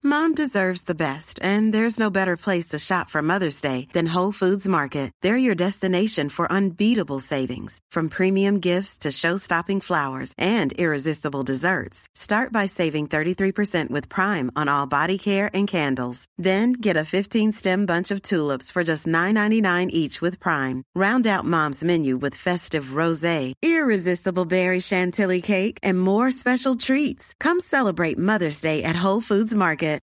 Mom deserves the best, and there's no better place to shop for Mother's Day than Whole Foods Market. They're your destination for unbeatable savings, from premium gifts to show-stopping flowers and irresistible desserts. Start by saving 33% with Prime on all body care and candles. Then get a 15-stem bunch of tulips for just $9.99 each with Prime. Round out Mom's menu with festive rosé, irresistible berry chantilly cake, and more special treats. Come celebrate Mother's Day at Whole Foods Market.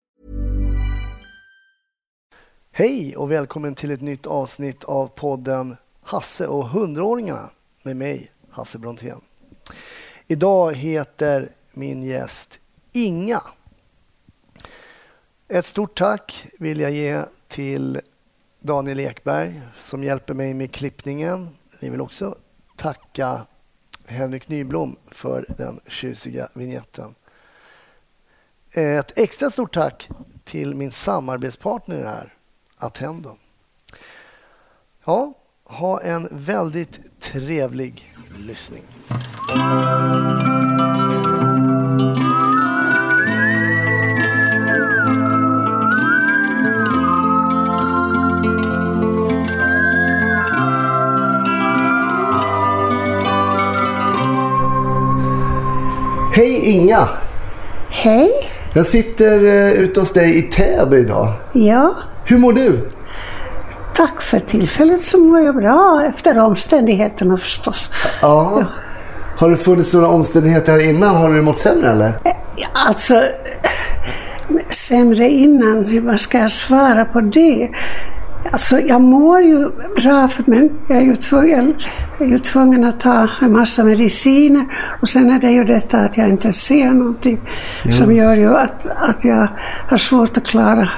Hej och välkommen till ett nytt avsnitt av podden Hasse och 100-åringarna med mig, Hasse Brontén. Idag heter min gäst Inga. Ett stort tack vill jag ge till Daniel Ekberg som hjälper mig med klippningen. Vi vill också tacka Henrik Nyblom för den tjusiga vignetten. Ett extra stort tack till min samarbetspartner här, Attendo. Ja, ha en väldigt trevlig lyssning. Hej Inga! Hej! Jag sitter ute hos dig i Täby idag. Ja. Hur mår du? Tack för tillfället, så mår jag bra efter omständigheterna förstås. Ja. Har det funnits några omständigheter här innan? Har du mått sämre eller? Alltså, sämre innan, vad ska jag svara på det? Alltså, jag mår ju bra, men jag är ju tvungen att ta en massa mediciner. Och sen är det ju detta att jag inte ser någonting som gör ju att jag har svårt att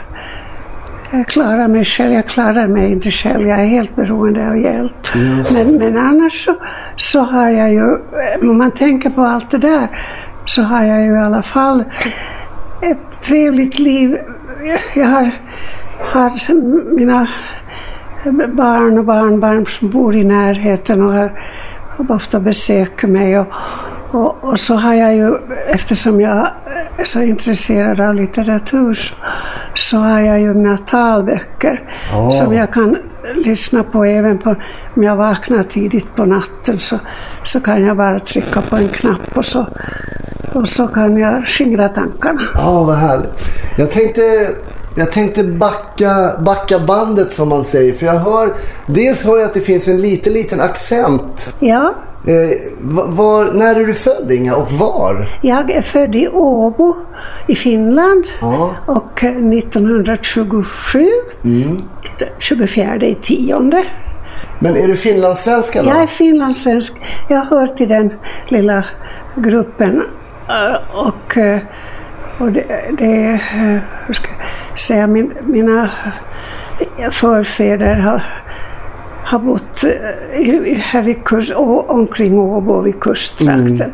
klara mig själv. Jag klarar mig inte själv, jag är helt beroende av hjälp. Men annars så har jag ju, om man tänker på allt det där, så har jag ju i alla fall ett trevligt liv. Jag har mina barn och barnbarn som bor i närheten och har ofta besöker mig och så har jag ju, eftersom jag är så intresserad av litteratur, så har jag ju mina talböcker som jag kan lyssna på även på, om jag vaknar tidigt på natten så kan jag bara trycka på en knapp och så kan jag skingra tankarna. Ja, vad härligt. Jag tänkte backa bandet som man säger, för jag hör att det finns en liten accent. Ja. När är du född, Inga, och var? Jag är född i Åbo i Finland och 1927, 24/10. Men är du finlandssvenska då? Jag är finlandssvensk. Jag hör till den lilla gruppen och det hur ska jag säga, mina förfäder har bott här vid omkring Åbo vid kusttrakten.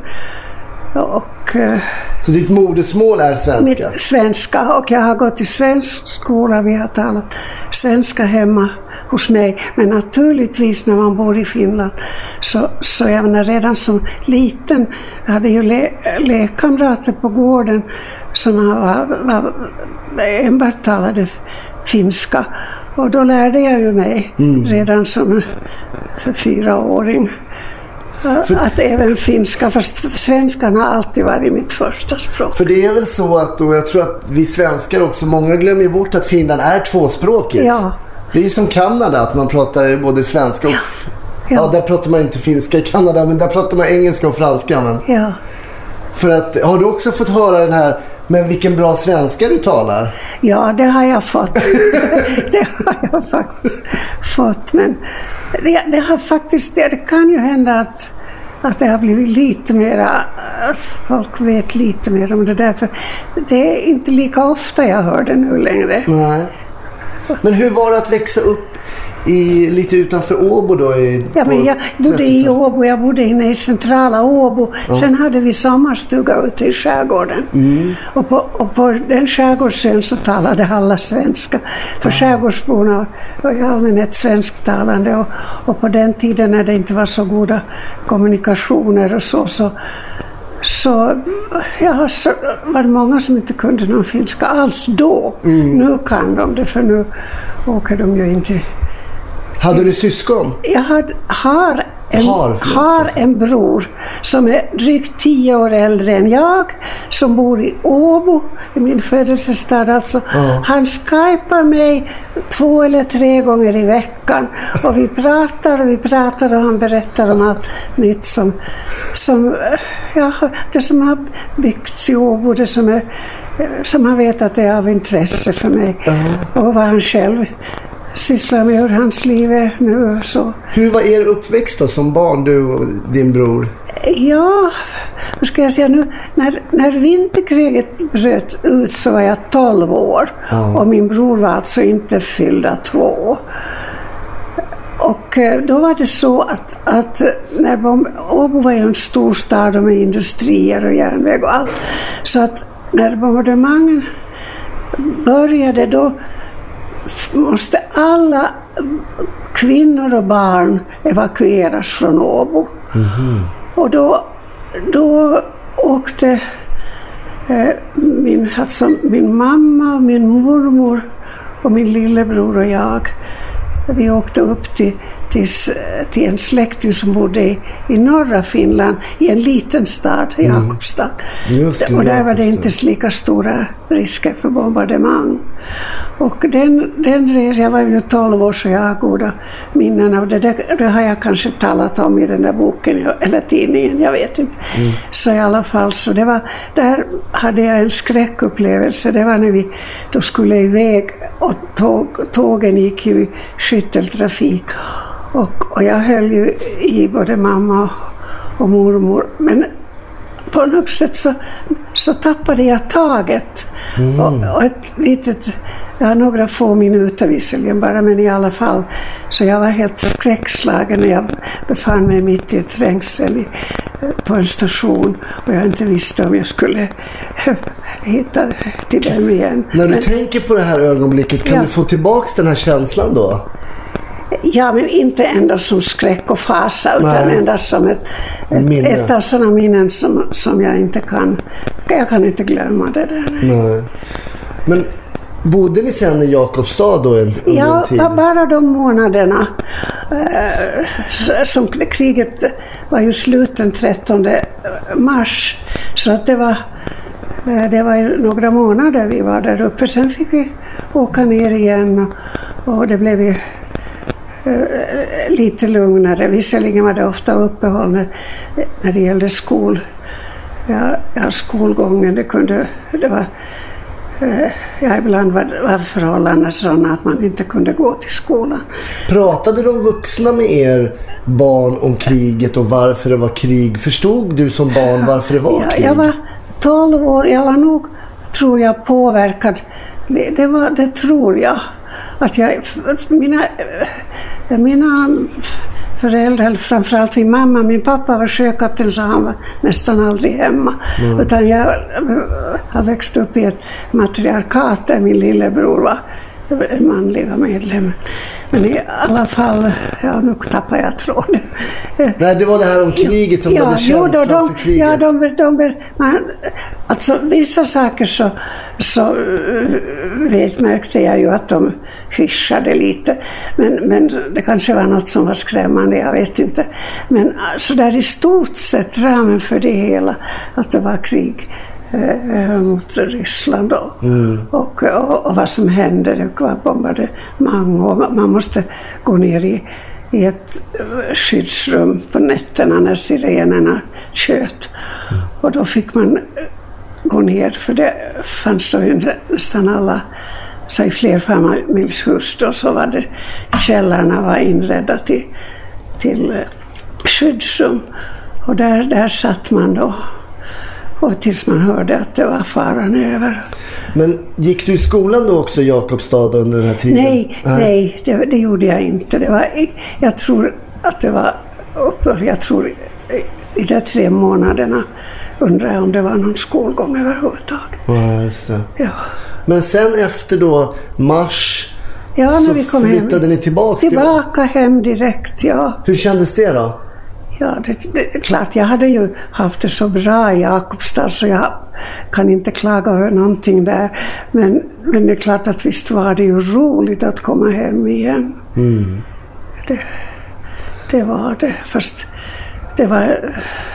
Så ditt modersmål är svenska? Svenska, och jag har gått i svensk skola. Vi har talat svenska hemma hos mig. Men naturligtvis när man bor i Finland så jag menar, redan som liten hade ju lekkamrater på gården som enbart talade finska. Och då lärde jag ju mig redan som för 4-åring att även finska, fast svenskan har alltid varit mitt första språk. För det är väl så att, och jag tror att vi svenskar också, många glömmer bort att Finland är tvåspråkigt. Ja. Det är ju som Kanada, att man pratar både svenska och... Ja, där pratar man inte finska i Kanada, men där pratar man engelska och franska. Men... Ja. För att, har du också fått höra den här, men vilken bra svenska du talar? Ja, det har jag fått. Det har jag faktiskt fått. Men det har faktiskt, det kan ju hända att det har blivit lite mera, att folk vet lite mer om det där. För det är inte lika ofta jag hör det nu längre. Nej. Men hur var det att växa upp lite utanför Åbo då? Men jag bodde i Åbo, jag bodde inne i centrala Åbo. Ja. Sen hade vi sommarstuga ute i skärgården. Och på den skärgårdsön så talade alla svenska. För skärgårdsborna var i allmänhet svensktalande. Och på den tiden när det inte var så goda kommunikationer och så så var det många som inte kunde någon finska alls då. Nu kan de det, för nu åker de ju inte. Hade du syskon? Jag har en bror som är drygt 10 år äldre än jag, som bor i Åbo, i min födelsestad alltså. Han skypar mig 2 eller 3 gånger i veckan och vi pratar och han berättar om allt nytt som det som har byggts i Åbo, det som han vet att det är av intresse för mig och vad han själv sysslar med, hur hans liv är nu och så. Hur var er uppväxt då som barn, du och din bror? Ja, vad ska jag säga nu? När vinterkriget bröt ut så var jag 12 år och min bror var alltså inte fyllda 2. Och då var det så att när Åbo var en stor stad med industrier och järnväg och allt, så att när bombardemangen började då måste alla kvinnor och barn evakueras från Åbo. Och då åkte min mamma och min mormor och min lillebror och jag, vi åkte upp till en släkting som bodde i norra Finland, i en liten stad, Jakobstad. Och där var det inte lika stora risker för bombardemang. Och jag var ju 12 år, så jag har goda minnen av det. Det har jag kanske talat om i den där boken eller tidningen, jag vet inte. Så i alla fall, så där hade jag en skräckupplevelse. Det var när vi då skulle iväg och tågen gick i skytteltrafik. Och jag höll ju i både mamma och mormor, men på något sätt så tappade jag taget. Och jag har några få minuter visserligen bara, men i alla fall. Så jag var helt skräckslagen när jag befann mig mitt i trängsel på en station och jag inte visste om jag skulle hitta till dem igen. När du tänker på det här ögonblicket, kan du få tillbaka den här känslan då? Ja, men inte endast som skräck och fasa, utan endast som ett av sådana minnen som jag inte kan. Jag kan inte glömma det där. Nej. Men bodde ni sen i Jakobstad då under en tid? Ja, bara de månaderna som kriget var ju slut den 13 mars. Så att det var några månader vi var där uppe. Sen fick vi åka ner igen och det blev ju lite lugnare. Visserligen var det ofta uppehåll när det gällde skolgången. Ibland var förhållandena sådana att man inte kunde gå till skolan. Pratade de vuxna med er barn om kriget och varför det var krig? Förstod du som barn varför det var krig? Jag var 12 år. Jag var nog, tror jag, påverkad. Det tror jag. Att mina föräldrar, framförallt min mamma, min pappa var sjökapten så han var nästan aldrig hemma. Utan jag har växt upp i ett matriarkat där min lillebror var manliga medlem. Men i alla fall, nu tappar jag tråden. Nej, det var det här om kriget, om hade känslan för kriget. Alltså vissa saker så märkte jag ju att de hyschade lite. Men det kanske var något som var skrämmande, jag vet inte. Men så där i stort sett ramen för det hela, att det var krig mot Ryssland då. Och vad som hände, det var bombardemang och man måste gå ner i ett skyddsrum på nätterna när sirenerna tjöt. Och då fick man gå ner, för det fanns då nästan alla, så i flerfamiljshus då, så var det källarna var inredda till skyddsrum. Och där satt man då. Och tills man hörde att det var faran över. Men gick du i skolan då också i Jakobstad under den här tiden? Nej, det gjorde jag inte. Jag tror att det var upprör. Jag tror i de 3 månaderna undrar jag om det var någon skolgång överhuvudtaget. Ja, just det. Ja. Men sen efter då mars när vi kom flyttade ni tillbaka hem direkt, ja. Hur kändes det då? Ja, det är klart. Jag hade ju haft det så bra i Jakobstad så jag kan inte klaga över någonting där. Men det är klart att visst var det ju roligt att komma hem igen. Mm. Det var det. Fast det var...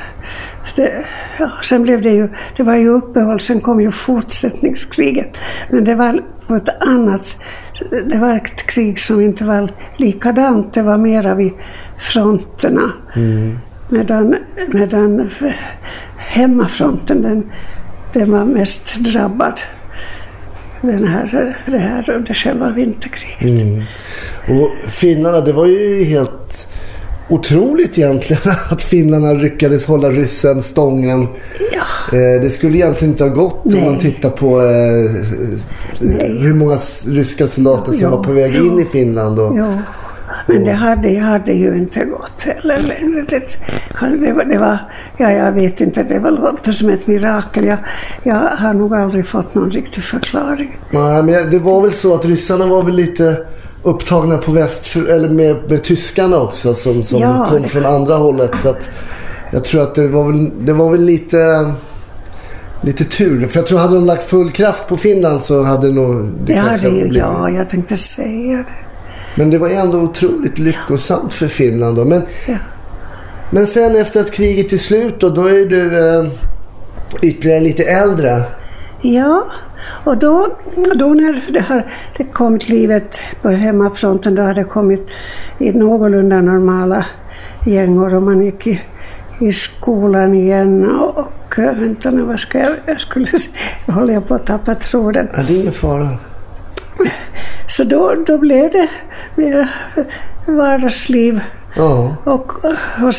sen blev det var ju uppehåll, sen kom ju fortsättningskriget. Men det var på ett annat... Det var ett krig som inte var likadant. Det var mera vid fronterna. Mm. Medan hemmafronten den var mest drabbad. Det här under själva vinterkriget. Mm. Och finnarna, det var ju helt otroligt egentligen att finnarna lyckades hålla ryssen stången. Ja. Det skulle egentligen inte ha gått om man tittar på hur många ryska soldater som var på väg in i Finland. Men det hade ju inte gått heller längre. Det var, jag vet inte, det var låter som ett mirakel. Jag har nog aldrig fått någon riktig förklaring. Nej, men det var väl så att ryssarna var väl lite upptagna på eller med tyskarna också som kom från andra hållet, så att jag tror att det var väl lite tur, för jag tror hade de lagt full kraft på Finland så hade nog jag tänkte säga det. Men det var ändå otroligt lyckosamt för Finland då. Men sen efter att kriget är slut då är du ytterligare lite äldre. Ja, och då när det kommit livet på hemmafronten, då hade det kommit i någorlunda normala gängor och man gick i skolan igen och vänta nu, vad ska jag håller på att tappa tråden. Ja, det är ingen fara. Så då blev det mer vardagsliv. Ja. Och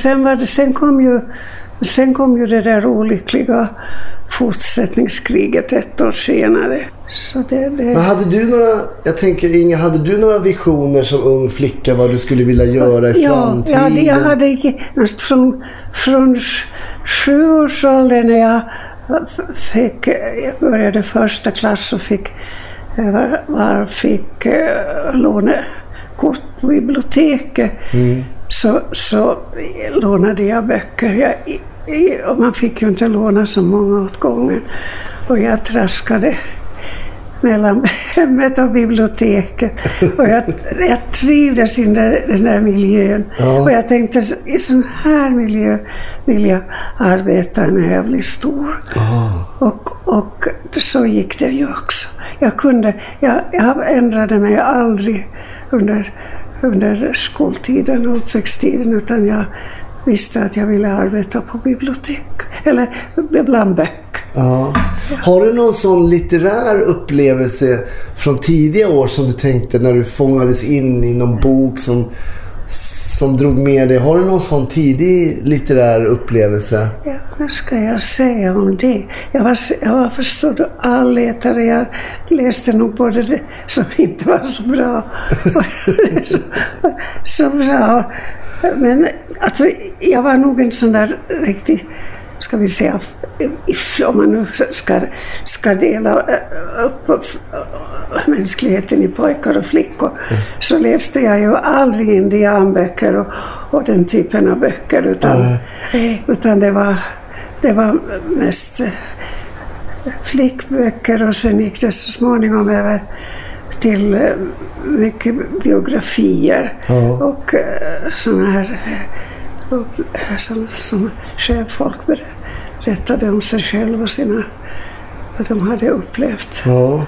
sen kom ju det där olyckliga fortsättningskriget ett år senare. Så det... Men hade du några visioner som ung flicka vad du skulle vilja göra i framtiden? Ja, jag hade från 7-årsåldern när jag började första klass och fick lånekort på biblioteket. Så lånade jag böcker. Och man fick ju inte låna så många åt gången. Och jag traskade mellan hemmet och biblioteket. Och jag trivdes i den där miljön. Ja. Och jag tänkte, i sån här miljö vill jag arbeta när jag blir stor. Och så gick det ju också. Jag ändrade mig aldrig under skoltiden och uppväxttiden, utan jag visste att jag ville arbeta på bibliotek eller bland böcker. Ja. Har du någon sån litterär upplevelse från tidiga år som du tänkte när du fångades in i någon bok som drog med dig? Har du någon sån tidig litterär upplevelse? Ja, vad ska jag säga om det? Jag var förstådd allätare. Jag läste nog både det som inte var så bra och så bra. Men alltså, jag var nog en sån där riktig, ska vi säga, om man nu ska dela upp mänskligheten i pojkar och flickor, så läste jag ju aldrig indianböcker och den typen av böcker, utan det var mest flickböcker, och sen gick det så småningom över till mycket biografier och såna här som cheffolk berättade om sig själv och vad de hade upplevt. Ja.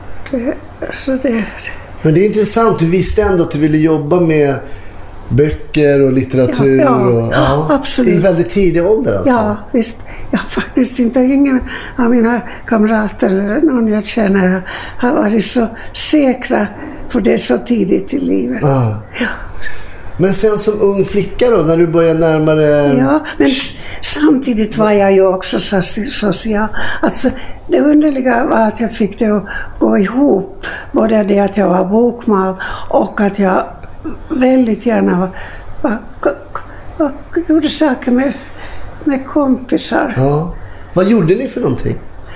Men det är intressant, du visste ändå att du ville jobba med böcker och litteratur. Ja, absolut. I väldigt tidig ålder alltså. Ja, visst. Jag har faktiskt ingen av mina kamrater eller någon jag känner har varit så säkra på det så tidigt i livet. Ja. Men sen som ung flicka då, när du började närmare... Ja, men samtidigt var jag ju också social. Alltså, det underliga var att jag fick det att gå ihop. Både det att jag var bokmal och att jag väldigt gärna gjorde saker med kompisar. Ja. Vad gjorde ni för någonting?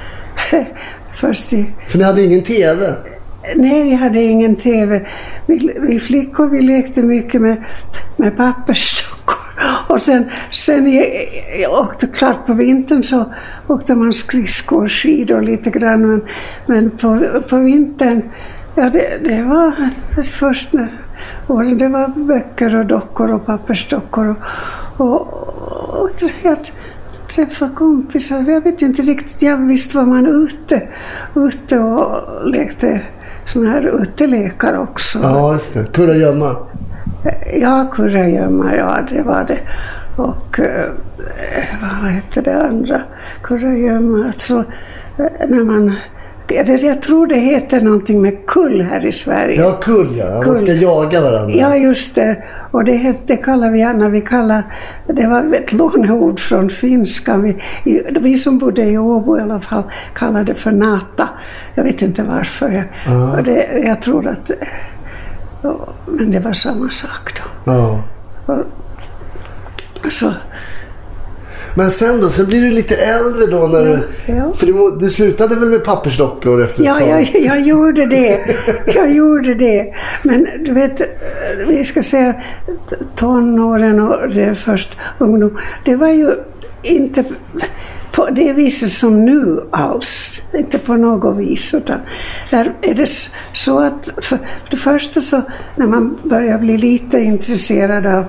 För ni hade ingen tv? Nej, vi hade ingen tv. Vi flickor, vi lekte mycket med pappersstockor Och sen jag åkte klart på vintern så åkte man skridskor och skidor lite grann. Men på vintern, ja det var först när åren, det var böcker och dockor och pappersdockor och jag träffade kompisar. Jag vet inte riktigt, jag visste var man ute och lekte såna här utelekar också. Ja, just det. Kurragömma. Ja, kurragömma, ja det var det. Och vad heter det andra? Kurragömma, alltså när man... Jag tror det heter någonting med kull här i Sverige. Ja, kull, ja. Man ska jaga varandra. Ja, just det. Och det kallar vi gärna. Det var ett låneord från finska. Vi som bodde i Åbo i alla fall kallade det för nata. Jag vet inte varför. Och jag tror att... Men det var samma sak då. Ja. Så... Men sen blir du lite äldre då när för du slutade väl med pappersdockor efter ett tag? Ja, jag gjorde det. Men du vet, vi ska säga tonåren och det först ungdom. Det var ju inte på det viset som nu alls. Inte på något vis. Utan där är det så att för det första så när man börjar bli lite intresserad av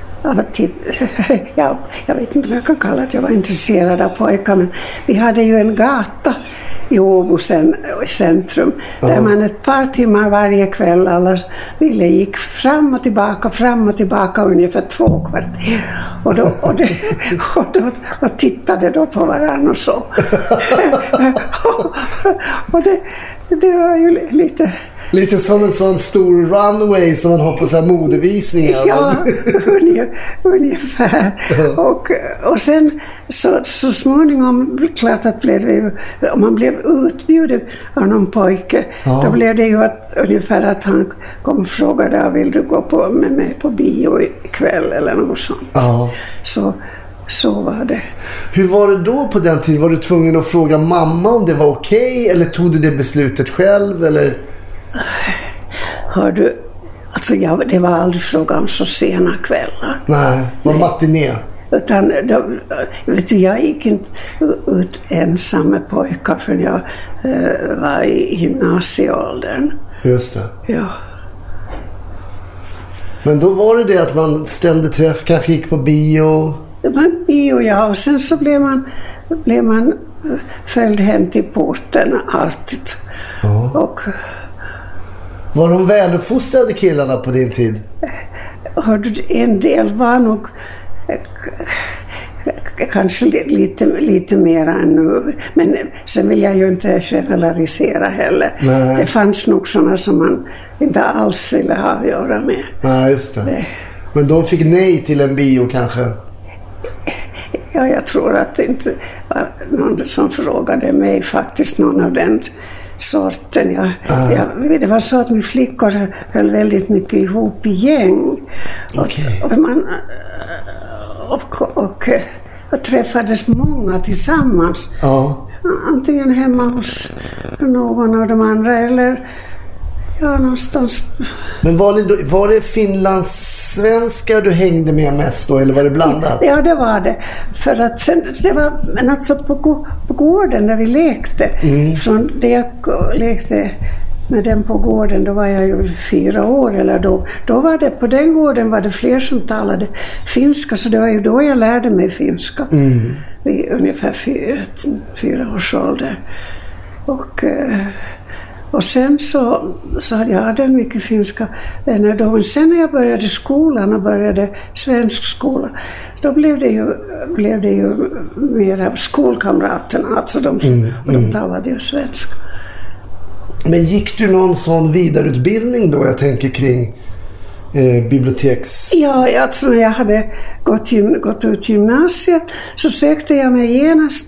jag vet inte vad jag kan kalla att jag var intresserad av pojkar, men vi hade ju en gata i Åbo centrum där man ett par timmar varje kväll alla gick fram och tillbaka ungefär 2 kvarter och tittade då på varandra och så. och det var ju lite som en sån stor runway som man har på så här modevisningar. Ja, ungefär. Och sen så småningom klart att om man blev utbjuden av någon pojke, då blev det ju ungefär att han kom och frågade, vill du gå med mig på bio ikväll eller något sånt. Ja. Så var det. Hur var det då på den tiden? Var du tvungen att fråga mamma om det var okej, eller tog du det beslutet själv eller? Hör du, alltså det var aldrig fråga om så sena kvällar. Nej, var matiné. Utan jag gick inte ut ensam med pojkar förrän jag var i gymnasieåldern. Just det. Ja. Men då var det att man stämde träff, kanske gick på bio. Det var bio, ja. Och sen så blev man följd hem till porten alltid. Ja. Och var de väluppfostrade killarna på din tid? En del var nog kanske lite mer än nu. Men sen vill jag ju inte generalisera heller. Nej. Det fanns nog sådana som man inte alls ville ha att göra med. Nej, just det. Men de fick nej till en bio kanske? Ja, jag tror att det inte var någon som frågade mig faktiskt, någon av den sorten. Det var så att min flickor höll väldigt mycket ihop i gäng. Okay. Och träffades många tillsammans. Ja. Antingen hemma hos någon av de andra eller någonstans. Men var det finlandssvenskar du hängde med mest då, eller var det blandat? Ja, det var det. För att sen, det var, men alltså på gården där vi lekte. Från det jag lekte med den på gården, då var jag ju 4 år eller då var det, på den gården var det fler som talade finska, så det var ju då jag lärde mig finska. Vid ungefär 4 års ålder. Och sen så jag hade mycket finska vänner då. Men sen när jag började skolan och började svensk skola, då blev det ju mer av skolkamraterna. Alltså de talade ju svenska. Men gick du någon sån vidareutbildning då? Jag tänker kring biblioteks... Ja, alltså när jag hade gått ut gymnasiet så sökte jag mig genast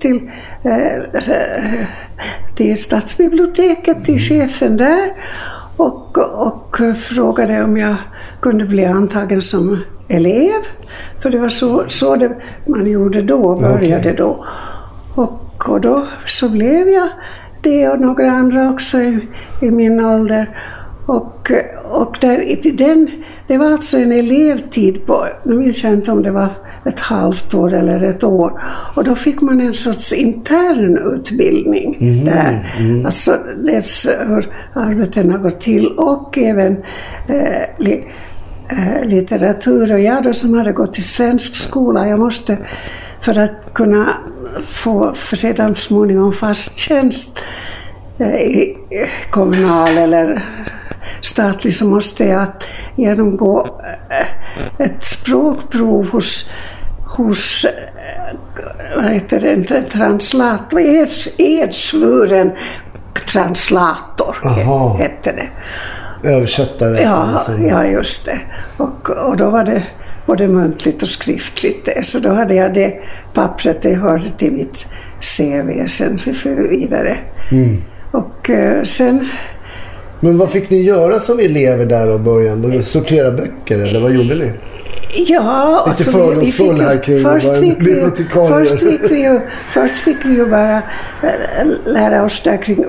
till stadsbiblioteket, till chefen där och frågade om jag kunde bli antagen som elev. För det var så det man gjorde då, började då. Och då så blev jag det och några andra också i min ålder. Och det var alltså en elevtid på, nu minns jag inte om det var ett halvt år eller ett år. Och då fick man en sorts intern utbildning där. Alltså dels hur arbeten har gått till och även litteratur. Och jag då som hade gått till svensk skola, jag måste för att kunna få för sedan småningom fast tjänst i kommunal eller statlig, så måste jag genomgå ett språkprov hos vad heter det, en translator, edsvuren translator hette det. Översättare. Ja, just det. Och då var det både muntligt och skriftligt. Så då hade jag det pappret, det hörde till mitt CV sen för vidare. Och sen... Men vad fick ni göra som elever där i början? Sortera böcker eller vad gjorde ni? Ja, lite fördomsfull här kring först fick vi ju bara lära oss där kring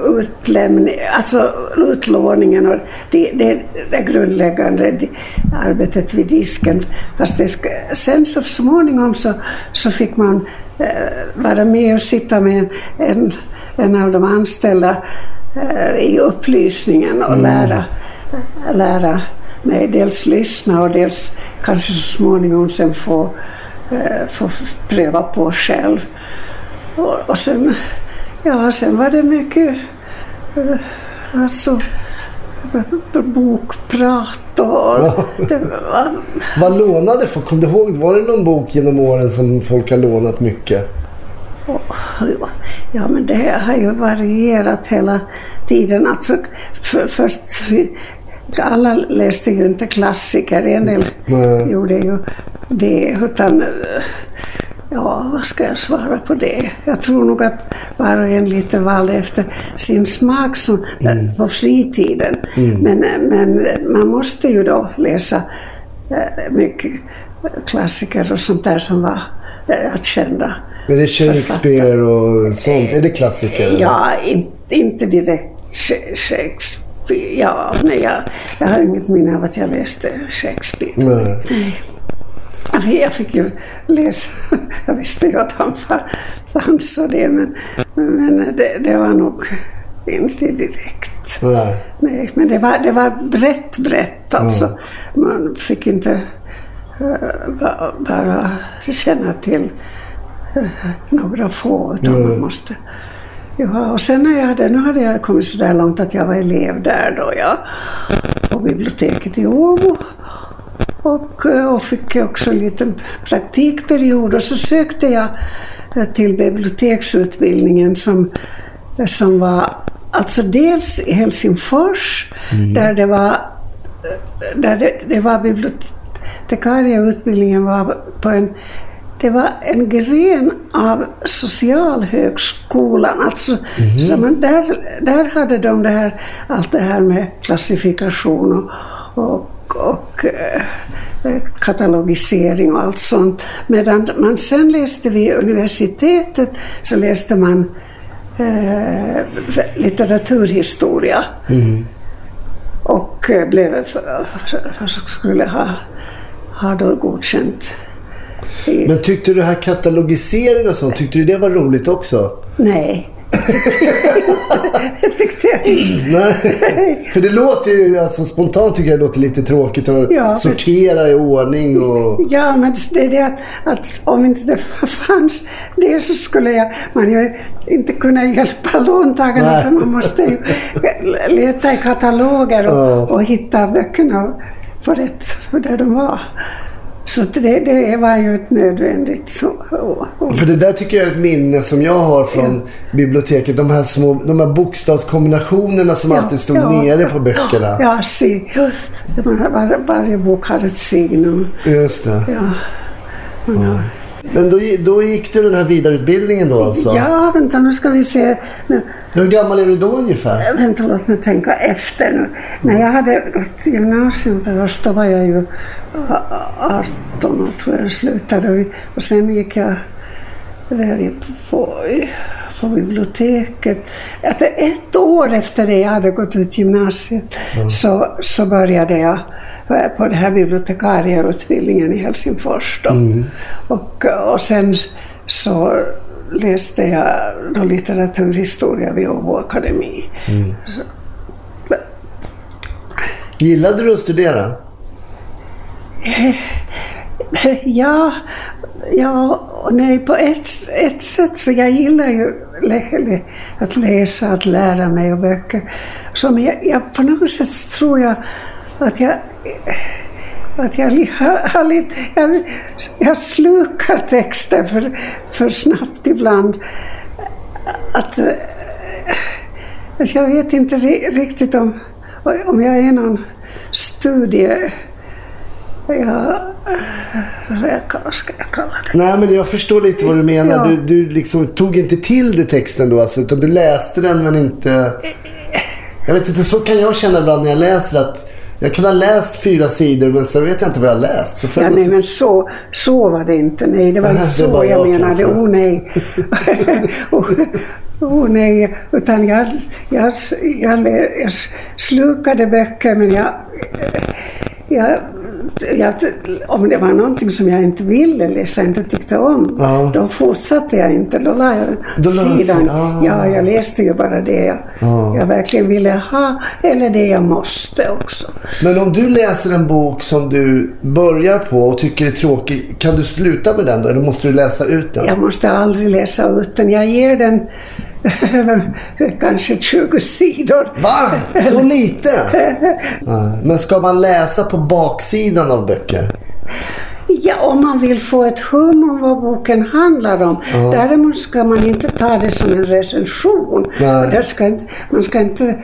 utlåningen och det grundläggande arbetet vid disken. Fast sen så småningom så fick man vara med och sitta med en av de anställda i upplysningen och lära mig dels lyssna och dels kanske så småningom sen få pröva på själv. Och sen var det mycket alltså bokprat och Vad lånade folk? Kom du ihåg, var det någon bok genom åren som folk har lånat mycket? Ja, men det har ju varierat hela tiden. Alltså, först alla läste ju inte klassiker, en del gjorde ju det, utan vad ska jag svara på det? Jag tror nog att var och en lite valde efter sin smak på fritiden. Men man måste ju då läsa mycket klassiker och sånt där som var kända. Men det är Shakespeare och sånt, är det klassiker? Ja, inte direkt Shakespeare. Ja, nej, jag har inget minne av att jag läste Shakespeare. Nej. Jag fick ju läsa, jag visste ju att han fanns och det, men det var nog inte direkt. Nej, men det var brett alltså. Man fick inte bara känna till några få, utan man måste. Ja, och sen nu hade jag kommit så där långt att jag var elev där då, på biblioteket i Åbo. Och fick också en liten praktikperiod och så sökte jag till biblioteksutbildningen som var alltså dels i Helsingfors där det var bibliotekarieutbildningen var på det var en gren av socialhögskolan, alltså så där hade de allt det här med klassifikation och katalogisering och allt sånt. Medan man sen läste vid universitetet så läste man litteraturhistoria och skulle ha då godkänt. Men tyckte du det här katalogisering och sånt, tyckte du det var roligt också? Nej. Jag tyckte jag inte. Nej, för det låter ju, alltså spontant tycker jag det låter lite tråkigt att sortera i ordning och... Ja, men det är det att om inte det fanns det så skulle man ju inte kunna hjälpa låntagarna, för man måste ju leta i kataloger och hitta böckerna på rätt för där de var. Så det var ju ett nödvändigt. För det där tycker jag är ett minne som jag har från biblioteket. De här bokstavskombinationerna som alltid stod nere på böckerna. Ja, varje bok hade ett signum. Just det. Men då gick du den här vidareutbildningen då alltså? Ja, vänta, nu ska vi se. Hur gammal är du då ungefär? Vänta, låt mig tänka efter nu. När jag hade gått gymnasium då var jag ju 18 år tror jag slutade. Och sen gick jag där på på biblioteket. Att 1 år efter det jag hade gått ut gymnasiet så började jag på den här bibliotekarieutbildningen i Helsingfors då. Och sen så läste jag då litteraturhistoria vid Åbo Akademi. Gillade du att studera? Ja, nej, på ett sätt så jag gillar ju att läsa, att lära mig och böcker. Som jag på något sätt tror jag att jag slukar texter för snabbt ibland. Att jag vet inte riktigt om jag är någon studie. Vad ska jag kalla det? Nej, men jag förstår lite vad du menar. Ja. Du liksom tog inte till det texten då, alltså, utan du läste den men inte... Jag vet inte, så kan jag känna ibland när jag läser att jag kan ha läst 4 sidor men så vet jag inte vad jag läst. Så nej, men så var det inte. Nej, det var inte så det jag menade. Nej. Nej, utan jag slukade böcker, men om det var någonting som jag inte ville läsa, inte tyckte om, då fortsatte jag inte. Då la jag sidan. Ja, jag läste ju bara det jag verkligen ville ha, eller det jag måste också. Men om du läser en bok som du börjar på och tycker är tråkig, kan du sluta med den då, eller måste du läsa ut den? Jag måste aldrig läsa ut den. Jag ger den kanske 20 sidor. Va? Så lite? Men ska man läsa på baksidan av böcker? Ja, om man vill få ett hum om vad boken handlar om. Däremot ska man inte ta det som en recension. Man ska inte...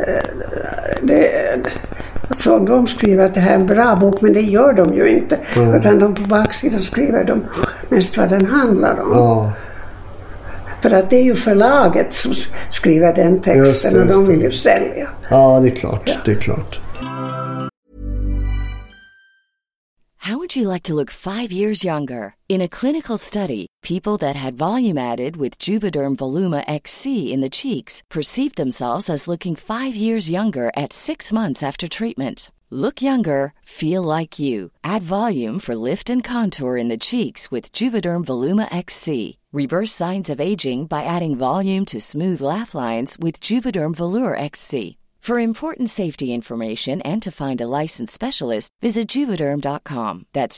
Så de skriver att det här är en bra bok, men det gör de ju inte. Utan de på baksidan skriver de mest vad den handlar om. För att det är ju förlaget som skriver den texten och de vill ju sälja. Ja, det är klart. Det är klart. How would you like to look 5 years younger? In a clinical study, people that had volume added with Juvederm Voluma XC in the cheeks perceived themselves as looking 5 years younger at 6 months after treatment. Look younger, feel like you. Add volume for lift and contour in the cheeks with Juvederm Voluma XC. Reverse signs of aging by adding volume to smooth laugh lines with Juvederm Volure XC. For important safety information and to find a licensed specialist, visit Juvederm.com. That's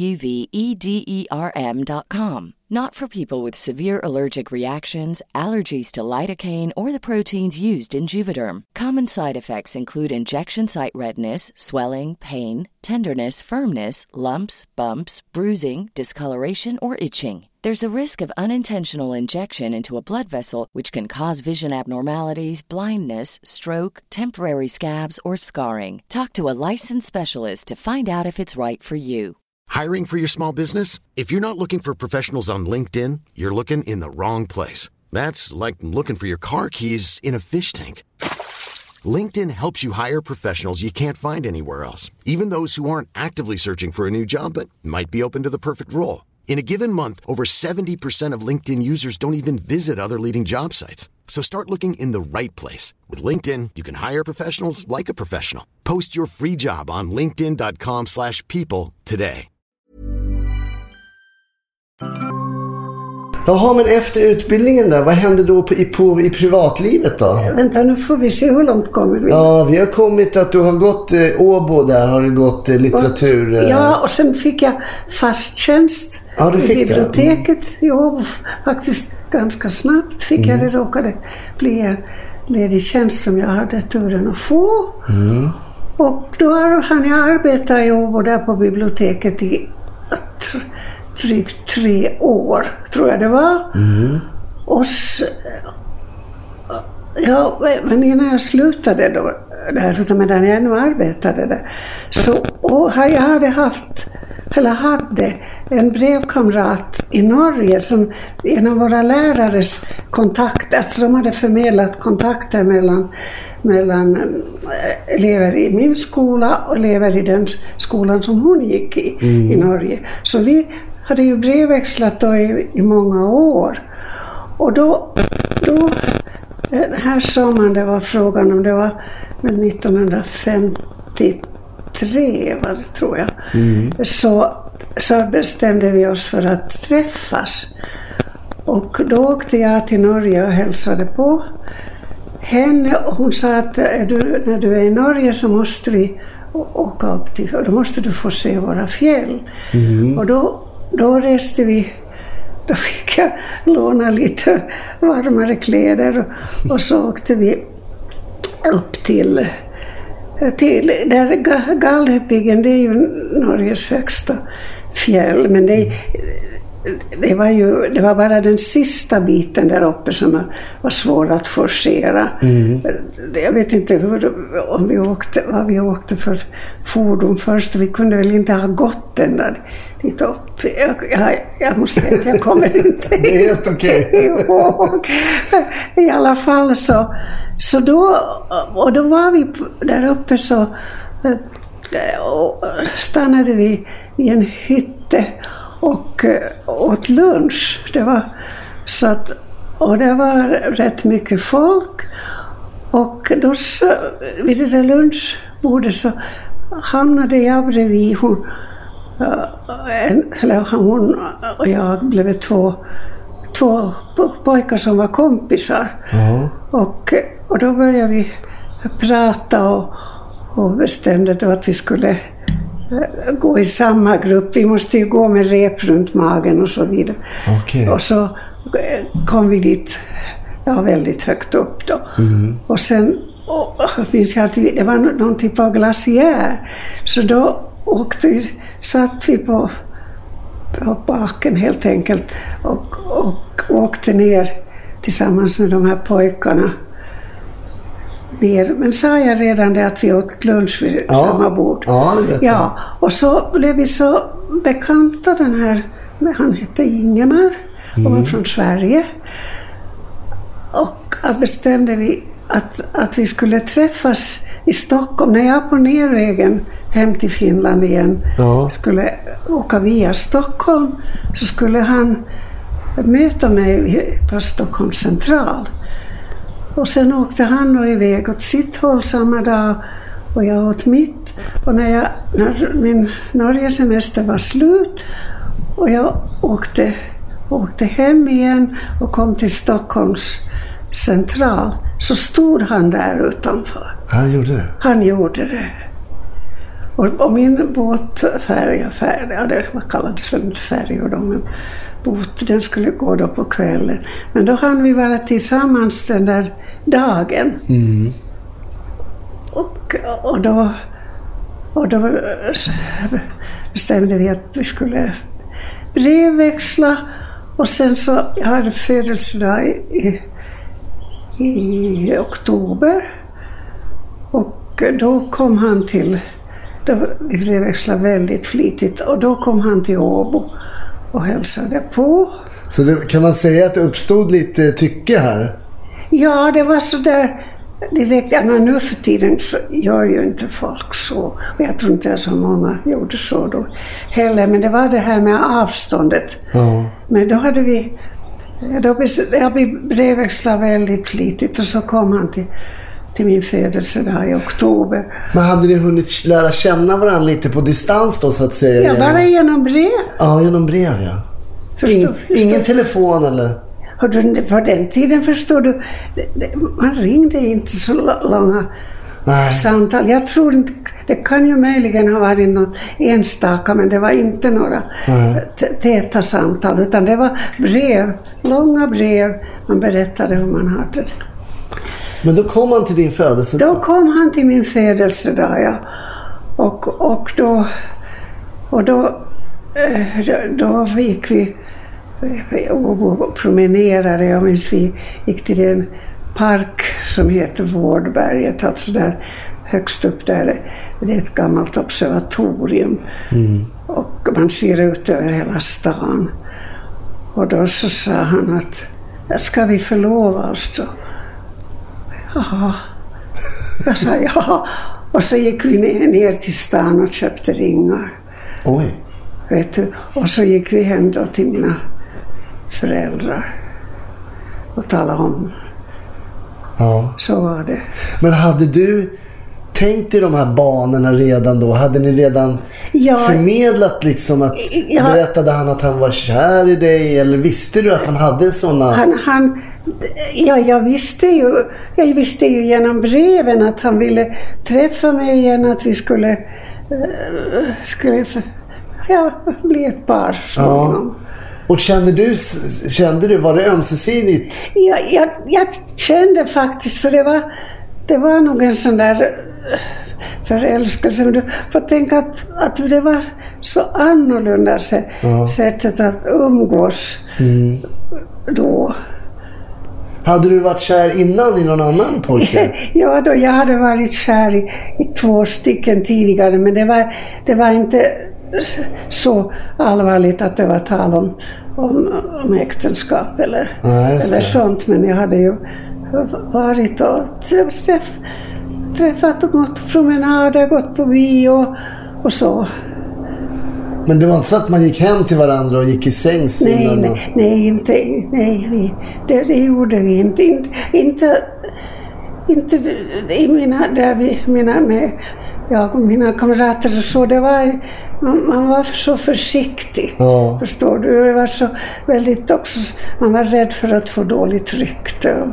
JUVEDERM.com. Not for people with severe allergic reactions, allergies to lidocaine, or the proteins used in Juvederm. Common side effects include injection site redness, swelling, pain, tenderness, firmness, lumps, bumps, bruising, discoloration, or itching. There's a risk of unintentional injection into a blood vessel, which can cause vision abnormalities, blindness, stroke, temporary scabs, or scarring. Talk to a licensed specialist to find out if it's right for you. Hiring for your small business? If you're not looking for professionals on LinkedIn, you're looking in the wrong place. That's like looking for your car keys in a fish tank. LinkedIn helps you hire professionals you can't find anywhere else, even those who aren't actively searching for a new job but might be open to the perfect role. In a given month, over 70% of LinkedIn users don't even visit other leading job sites. So start looking in the right place. With LinkedIn, you can hire professionals like a professional. Post your free job on linkedin.com/people today. Jaha, men efter utbildningen där, vad hände då i privatlivet då? Vänta, nu får vi se hur långt kommer vi. Ja, vi har kommit att du har gått Åbo där, har du gått litteratur. Ja, och sen fick jag fast tjänst i biblioteket i Åbo. Faktiskt ganska snabbt fick jag det, råkade bli en ledig tjänst som jag hade turen att få. Och då hann jag arbeta i Åbo där på biblioteket i drygt 3 år, tror jag det var. Och men innan jag slutade då där, medan jag ännu arbetade där, så jag hade en brevkamrat i Norge som en av våra lärares kontakter, alltså de hade förmedlat kontakter mellan elever i min skola och elever i den skolan som hon gick i Norge. Så vi hade ju brevväxlat då i många år. Och då då, den här sommaren, det var frågan om det var 1953 var det, tror jag. Så bestämde vi oss för att träffas. Och då åkte jag till Norge och hälsade på henne. Och hon sa att när du är i Norge så måste vi åka upp till, då måste du få se våra fjäll. Och då reste vi. Då fick jag låna lite varmare kläder och så åkte vi upp till där Galdhøpiggen, det är ju Norges högsta fjäll, men det var bara den sista biten där uppe som var svår att forcera. Jag vet inte vad vi åkte för fordon först. Vi kunde väl inte ha gått den där dit upp. Jag måste säga att jag kommer inte det är helt okej. I alla fall så då var vi där uppe, så stannade vi i en hytte och åt lunch. Det var så att, och det var rätt mycket folk, och då så, vid det där lunchbordet så hamnade jag bredvid hon och jag blev två pojkar som var kompisar. Och då började vi prata och bestämde då att vi skulle gå i samma grupp. Vi måste ju gå med rep runt magen och så vidare. Och så kom vi dit väldigt högt upp då. Och sen finns jag alltid, det var någon typ av glaciär. Så då satt vi på baken helt enkelt och åkte ner tillsammans med de här pojkarna ner. Men sa jag redan det att vi åt lunch vid samma bord? Ja, det vet jag. Och så blev vi så bekanta, den här, han hette Ingemar och var från Sverige. Och bestämde vi att vi skulle träffas i Stockholm. När jag på nervägen hem till Finland igen skulle åka via Stockholm, så skulle han möta mig på Stockholms central. Och sen åkte han då iväg åt sitt håll samma dag och jag åt mitt. Och när min Norgesemester var slut och jag åkte hem igen och kom till Stockholms central, så stod han där utanför. Han gjorde det? Han gjorde det. Och min båtfärja, det kallades väl inte färjor då, men båt, den skulle gå då på kvällen. Men då hann vi vara tillsammans den där dagen. Och då bestämde vi att vi skulle brevväxla. Och sen så, jag hade födelsedag i oktober. Och då kom han till, vi brevväxlade väldigt flitigt, och då kom han till Åbo och hälsade på. Så kan man säga att det uppstod lite tycke här? Ja, det var så där direkt. Nu för tiden så gör ju inte folk så. Och jag tror inte att så många gjorde så då heller. Men det var det här med avståndet. Men då hade vi brevväxlade väldigt flitigt, och så kom han till min födelsedag i oktober. Men hade ni hunnit lära känna varandra lite på distans då, så att säga? Ja, bara genom brev. Ja, genom brev, ja. Ingen telefon eller? På den tiden, förstår du, man ringde inte så långa samtal. Jag tror inte, det kan ju möjligen ha varit något enstaka, men det var inte några täta samtal, utan det var brev, långa brev. Man berättade hur man hade det. Men då kom han till din födelsedag? Då kom han till min födelsedag, ja. Och då gick vi och promenerade. Jag minns vi gick till en park som heter Vårdberget, alltså där högst upp där. Det är ett gammalt observatorium. Och man ser ut över hela stan. Och då så sa han att, ska vi förlova oss då? Ja. Jag sa ja. Och så gick vi ner till stan och köpte ringar. Oj. Vet du? Och så gick vi hem då till mina föräldrar. och tala om. Ja. Så var det. Men hade du tänkt i de här banorna redan då? Hade ni redan förmedlat liksom att berättade han att han var kär i dig, eller visste du att han hade såna? Jag visste ju genom breven att han ville träffa mig igen, att vi skulle bli ett par. Ja. Och kände du, var det ömsesidigt? Jag kände faktiskt, så det var nog en sån där förälskelse. Men du får tänka att det var så annorlunda sättet att umgås då. Hade du varit kär innan i någon annan pojke? Ja, då jag hade varit kär i 2 stycken tidigare, men det var inte så allvarligt att det var tal om äktenskap eller sånt. Men jag hade ju varit och träffat och gått på promenader, gått på bio och så. Men det var inte så att man gick hem till varandra och gick i sängs innan? Nej, det gjorde vi inte. Inte i jag och mina kamrater och så. Det var, man var så försiktig. Ja. Förstår du? Det var så väldigt också, man var rädd för att få dåligt rykte.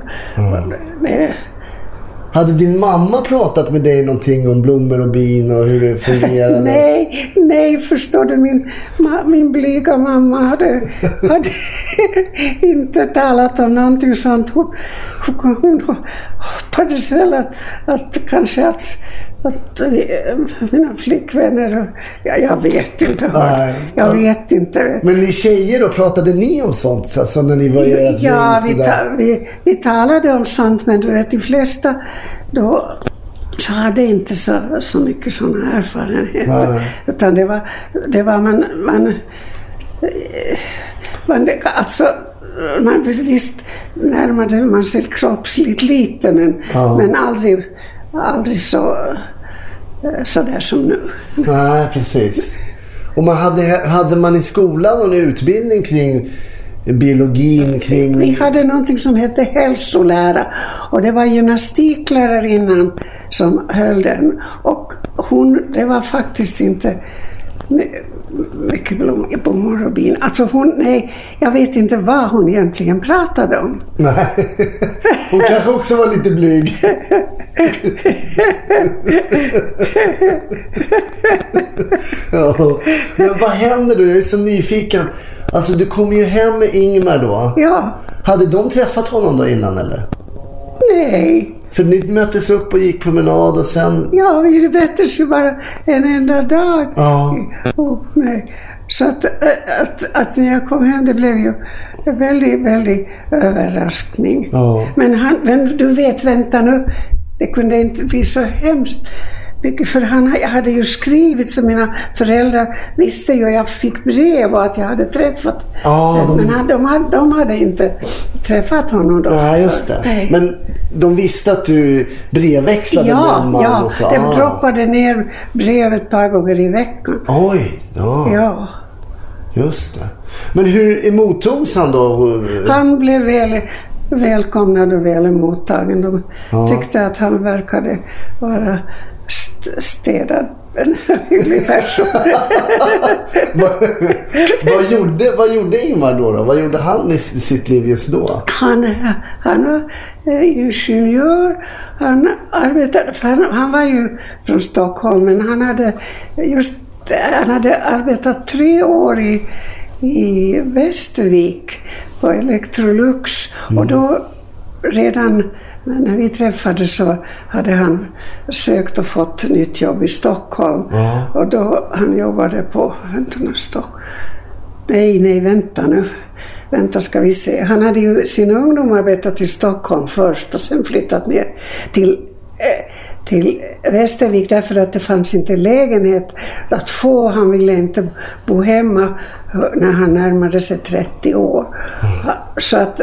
Hade din mamma pratat med dig någonting om blommor och bin och hur det fungerade? Nej, förstår du, min blyga mamma hade inte talat om någonting sånt. Hon hoppades väl att kanske att mina flickvänner, jag vet inte. Jag vet inte. Men ni tjejer då, pratade ni om sånt? Alltså när ni var i ert gäng? Vi talade om sånt, men du vet, de flesta då hade inte så mycket sådana erfarenheter. Nej. Utan det var man alltså, man visst närmade man sig kroppsligt lite, men aldrig så där som nu. Nej, precis. Och hade man i skolan någon utbildning kring biologin? Vi hade någonting som hette hälsolära, och det var gymnastiklärarinnan som höll den, och det var faktiskt inte mycket blommor och bin. Alltså jag vet inte vad hon egentligen pratade om. Nej, hon kanske också var lite blyg. Ja. Men vad händer då? Jag är så nyfiken. Alltså du kom ju hem med Ingmar då. Ja. Hade de träffat honom då innan eller? Nej. För ni möttes upp och gick promenad och sen... Ja, vi möttes ju bara en enda dag. Ja. Så att när jag kom hem, det blev ju en väldigt, väldigt överraskning. Ja. Men du vet, vänta nu, det kunde inte bli så hemskt. För jag hade ju skrivit, så mina föräldrar visste ju, jag fick brev och att jag hade träffat. Men de hade inte träffat honom då. Ja, just det. Nej. Men de visste att du brevväxlade med en man och så. Ja, de droppade ner brev ett par gånger i veckan. Oj, ja. Just det. Men hur emottogs han då? Han blev välkomnad och väl emottagen. De tyckte att han verkade vara städad, en hygglig person. Vad gjorde Ingmar då? Vad gjorde han i sitt liv just då? Han var ingenjör. Han var ju från Stockholm, men han hade arbetat 3 år i Västervik på Electrolux. Och då redan när vi träffades så hade han sökt och fått nytt jobb i Stockholm. Ja. Och då han jobbade på, vänta ska vi se. Han hade ju sin ungdom arbetat i Stockholm först och sen flyttat ner till Västervik därför att det fanns inte lägenhet att få. Han ville inte bo hemma när han närmade sig 30 år. Så att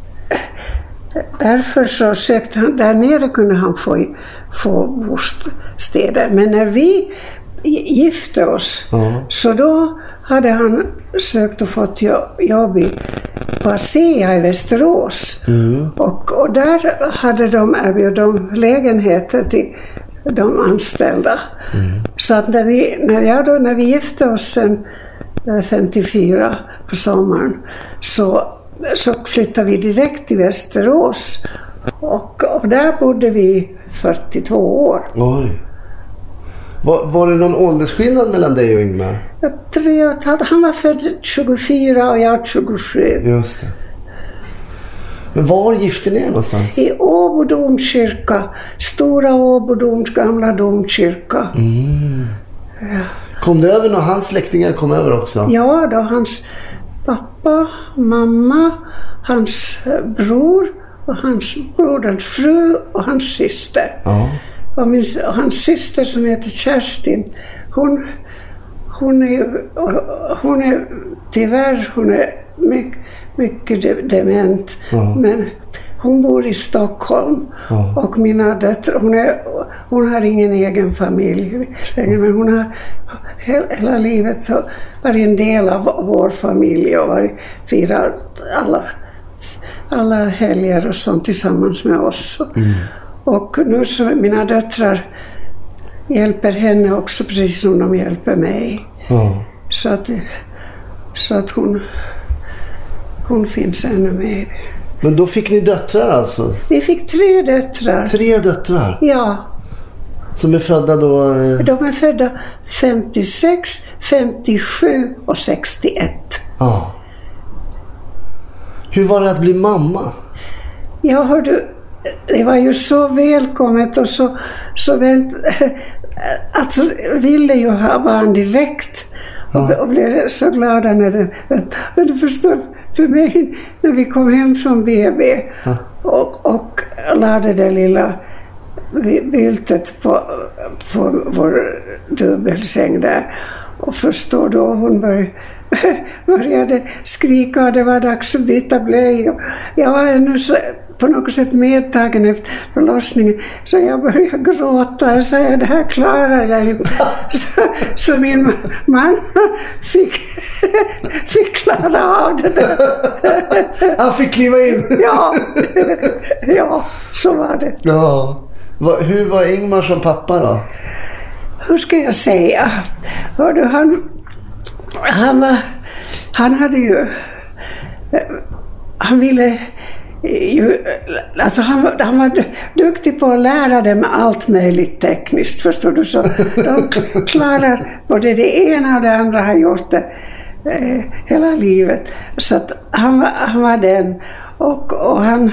därför så sökte han, där nere kunde han få bostäder. Men när vi gifte oss. Så då hade han sökt och fått jobb på ASEA i Västerås. Och där hade de erbjudit lägenheter till de anställda. Så att när vi gifte oss sen 54 på sommaren så flyttade vi direkt till Västerås. Och där bodde vi 42 år. Oj. Var det någon åldersskillnad mellan dig och Ingmar? Jag tror att han var född 24 och jag 27. Just det. Men var gifte ni någonstans? I Åbo domkyrka. Stora Åbo gamla domkyrka. Ja. Kom det över hans släktingar kom över också? Ja, då hans pappa, mamma, hans bror och hans broderns fru och hans syster. Ja. Och hans syster som heter Kerstin, hon är tyvärr mycket dement, men hon bor i Stockholm och mina döttrar, hon har ingen egen familj, men hon har hela livet så varit en del av vår familj och firar alla helger och sånt tillsammans med oss. Och nu så mina döttrar hjälper henne också precis som de hjälper mig. Så att hon finns ännu med. Men då fick ni döttrar alltså? Vi fick 3 döttrar. 3 döttrar? Ja. Som är födda då? De är födda 56, 57 och 61. Ja. Hur var det att bli mamma? Ja, hördu, det var ju så välkommet och så alltså ville ju ha barn direkt och blev så glada när men du förstår, för mig när vi kom hem från BB och lade det lilla byltet på vår dubbelsäng där och förstår då hon började skrika och det var dags att byta blöjor. Jag var ännu så på något sätt medtagen efter förlossningen så jag började gråta och säga det här klarar jag inte. Så min man fick klara av det där. Han fick kliva in. Ja, så var det. Ja. Hur var Ingmar som pappa då? Hur ska jag säga? Hördu, han hade ju... Han ville ju... Alltså han var duktig på att lära dem allt möjligt tekniskt, förstår du? Så de klarar både det ena och det andra har gjort det hela livet. Så att han var den. Och han...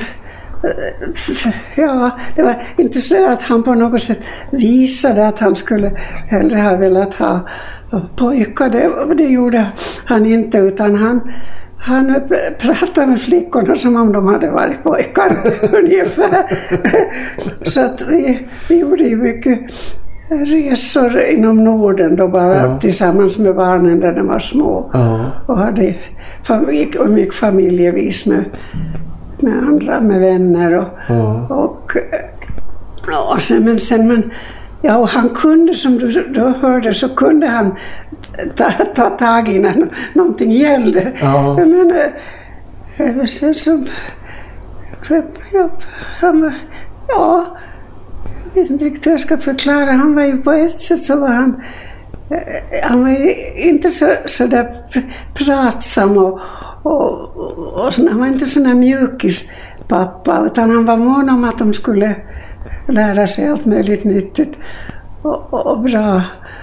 Ja, det var inte så att han på något sätt visade att han skulle hellre ha velat ha pojkar. Det gjorde han inte, utan han pratade med flickorna som om de hade varit pojkar ungefär. Så att vi gjorde ju mycket resor inom Norden då bara tillsammans med barnen där de var små. Och hade mycket familjevis med andra, med vänner och sen och han kunde, som du då hörde, så kunde han ta tag i när någonting gällde. Men sen som jag vet inte riktigt hur jag ska förklara. Han var ju på ett sätt så var han var ju inte så där pratsam och han var inte sån där mjukis pappa, utan han var mån om att de skulle lära sig allt möjligt nyttigt och bra.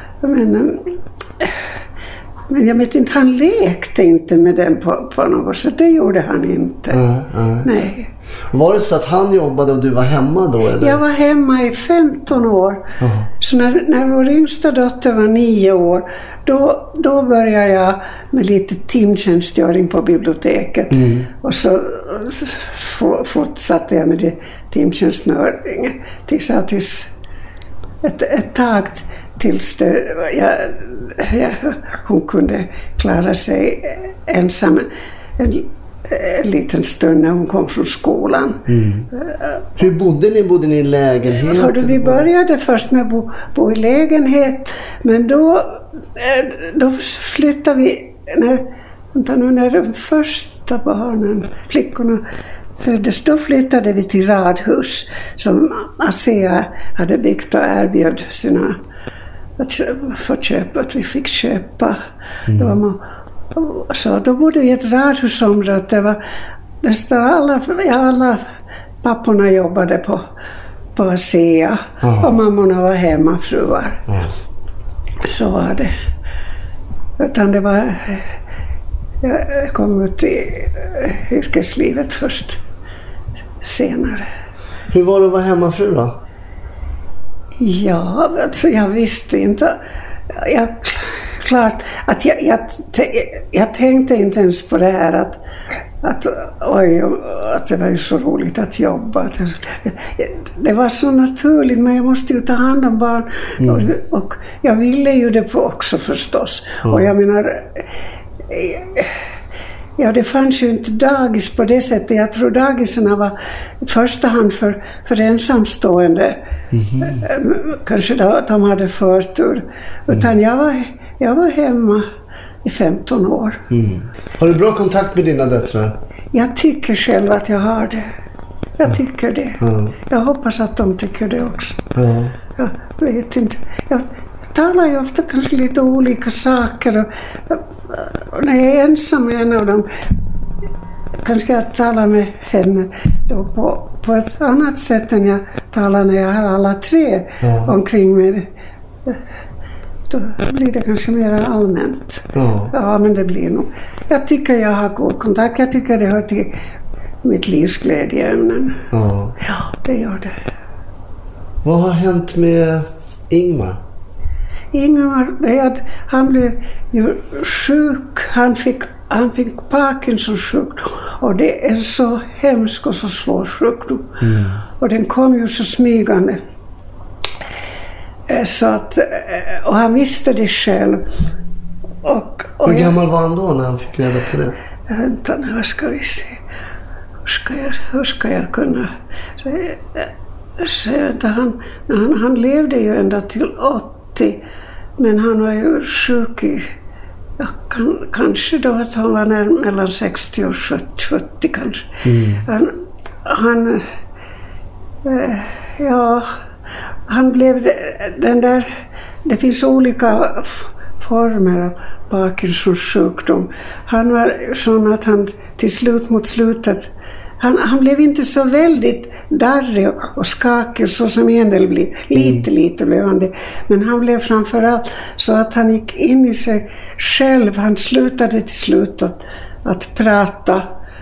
Men jag vet inte, han lekte inte med den på något sätt. Det gjorde han inte. Nej. Var det så att han jobbade och du var hemma då? Eller? Jag var hemma i 15 år. Så när vår yngsta dotter var 9 år, då började jag med lite timtjänstgöring på biblioteket. Och så fortsatte jag med det timtjänstgöringen tills ett tag tills hon kunde klara sig ensam en liten stund när hon kom från skolan. Hur bodde ni? Bodde ni i lägenhet? Vi började först med att bo i lägenhet, men då flyttade vi när de första barnen, flickorna, föddes. Då flyttade vi till radhus som ASEA hade byggt och erbjöd sina för köp, att vi fick köpa. Så då bodde vi i ett radhusområde. Det var nästan alla papporna jobbade på ASEA och mammorna var hemmafruar. Så var det. Utan det var... Jag kom ut i yrkeslivet först senare. Hur var det att vara hemmafru då? Ja, alltså jag visste inte. Klart att jag tänkte inte ens på det här att det var ju så roligt att jobba. Det var så naturligt, men jag måste ju ta hand om barn. Och jag ville ju det också förstås. Och jag menar... Ja, det fanns ju inte dagis på det sättet. Jag tror dagisarna var i första hand för ensamstående. Kanske de hade förtur. Utan jag var hemma i 15 år. Har du bra kontakt med dina döttrar? Jag tycker själv att jag har det. Jag tycker det. Jag hoppas att de tycker det också. Jag vet inte. Jag talar ju ofta kanske lite olika saker. Och när jag är ensam med en av dem kanske jag talar med henne då på ett annat sätt än jag talar när jag har alla tre omkring mig. Då blir det kanske mer allmänt. Ja, men det blir nog. Jag tycker jag har god kontakt. Jag tycker det hör till mitt livs glädjeämnen. Ja, det gör det. Vad har hänt med Ingmar? Han blev ju sjuk. Han fick Parkinsons sjukdom. Och det är så hemskt och så svår sjukdom. Och den kom ju så smygande. Så att, och han visste det själv. Hur gammal var han då när han fick reda på det? Vänta nu, vad ska vi se. Hur ska jag kunna... Han levde ju ända till 80. Men han var ju sjuk i... kanske då att han var mellan 60 och 70 kanske. Han blev den där... Det finns olika former av Parkinsons sjukdom. Han var sån att han mot slutet... Han blev inte så väldigt darrig och skakig så som en del blir. Lite blev han det. Men han blev framförallt så att han gick in i sig själv. Han slutade till slut att prata.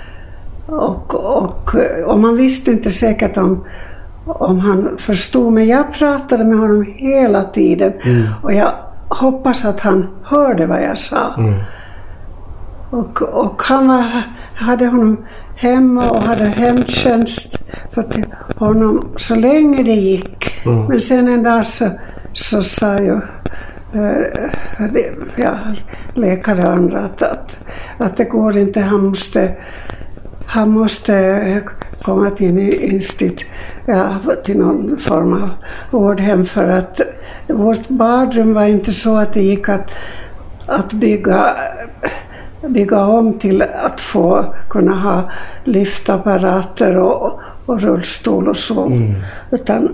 Och man visste inte säkert om han förstod. Men jag pratade med honom hela tiden. Och jag hoppas att han hörde vad jag sa. Och han hade honom hemma och hade hemtjänst för honom så länge det gick. Men sen en dag så sa ju läkare och andra att det går inte. Han måste komma till någon form av vårdhem för att vårt badrum var inte så att det gick att bygga om till att få kunna ha lyftapparater och rullstol och så. Utan